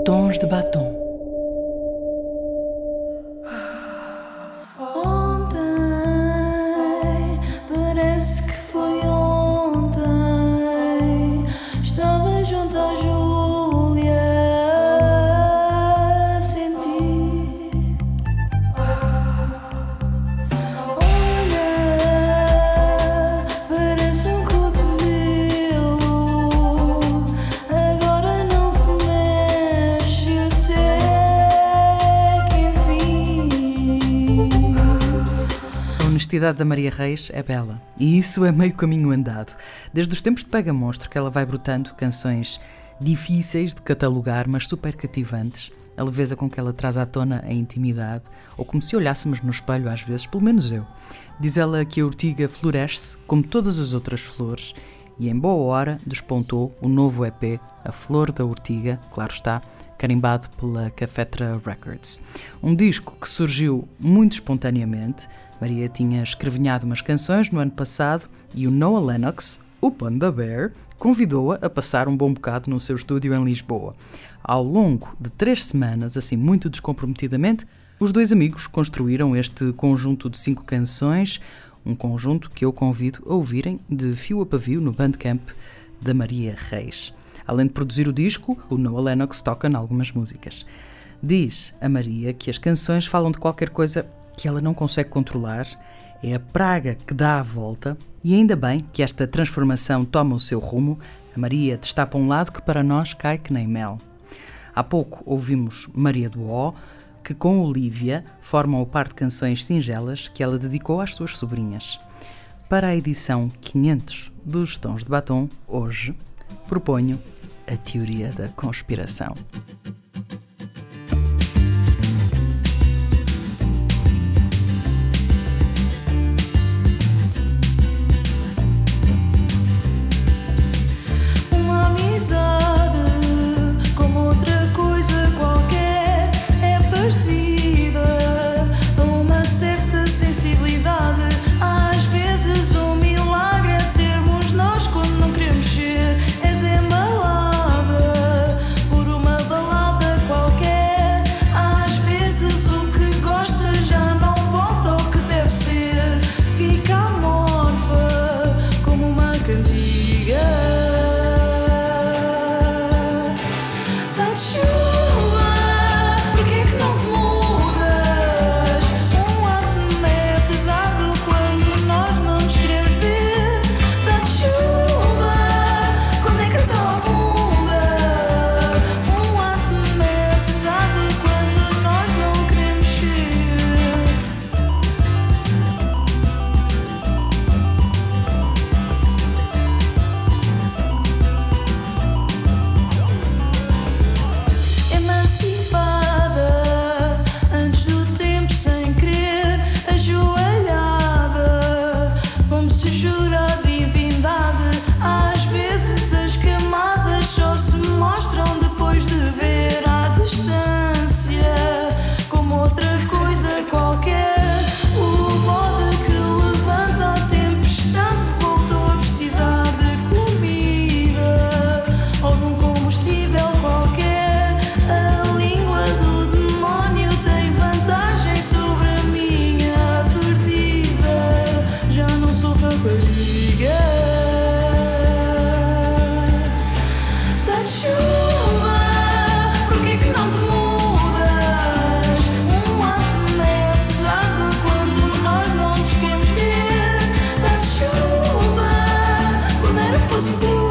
Tons de Batom. Ontem, parece que foi ontem. Estava junto à Júlia, senti. Olha, parece um cotovelo. Agora não se mexe até que enfim. A honestidade da Maria Reis é bela, e isso é meio caminho andado. Desde os tempos de Pega Monstro que ela vai brotando canções difíceis de catalogar, mas super cativantes. A leveza com que ela traz à tona a intimidade, ou como se olhássemos no espelho às vezes, pelo menos eu. Diz ela que a ortiga floresce como todas as outras flores, e em boa hora despontou o novo EP, A Flor da Ortiga, claro está, carimbado pela Cafetra Records. Um disco que surgiu muito espontaneamente. Maria tinha escrevinhado umas canções no ano passado e o Noah Lennox, o Panda Bear, convidou-a a passar um bom bocado no seu estúdio em Lisboa. Ao longo de 3 semanas, assim muito descomprometidamente, os dois amigos construíram este conjunto de 5 canções, um conjunto que eu convido a ouvirem de fio a pavio no Bandcamp da Maria Reis. Além de produzir o disco, o Noah Lennox toca em algumas músicas. Diz a Maria que as canções falam de qualquer coisa que ela não consegue controlar, é a praga que dá a volta, e ainda bem que esta transformação toma o seu rumo. A Maria destapa um lado que para nós cai que nem mel. Há pouco ouvimos Maria do Ó, que com Olívia formam o par de canções singelas que ela dedicou às suas sobrinhas. Para a edição 500 dos Tons de Batom, hoje, proponho a teoria da conspiração. Uma amizade, como outra coisa qualquer, é parecida a uma certa sensibilidade. Às vezes o milagre é sermos nós quando não queremos ser. És embalada por uma balada qualquer. Às vezes o que gosta já não volta ao que deve ser. Fica amorfa como uma cantiga. Tá de chuva, porque é que não te mudas? Um ato é pesado quando nós não nos queremos ver. Tá de chuva, quando é que a sal afunda? Um ato é pesado quando nós não queremos ser. Emancipada, antes do tempo sem querer, ajoelhada, como se jura a divindade. Às vezes as camadas só se mostram depois de ver à distância, como outra coisa qualquer. O bode que levanta a tempestade voltou a precisar de comida ou de um combustível qualquer. A língua do demónio tem vantagem sobre a minha perdida. Já não sou rapariga. Tá de chuva, porque é que não te mudas? Um ato é pesado quando nós não nos queremos ver. Tá de chuva, quando era fosse boa.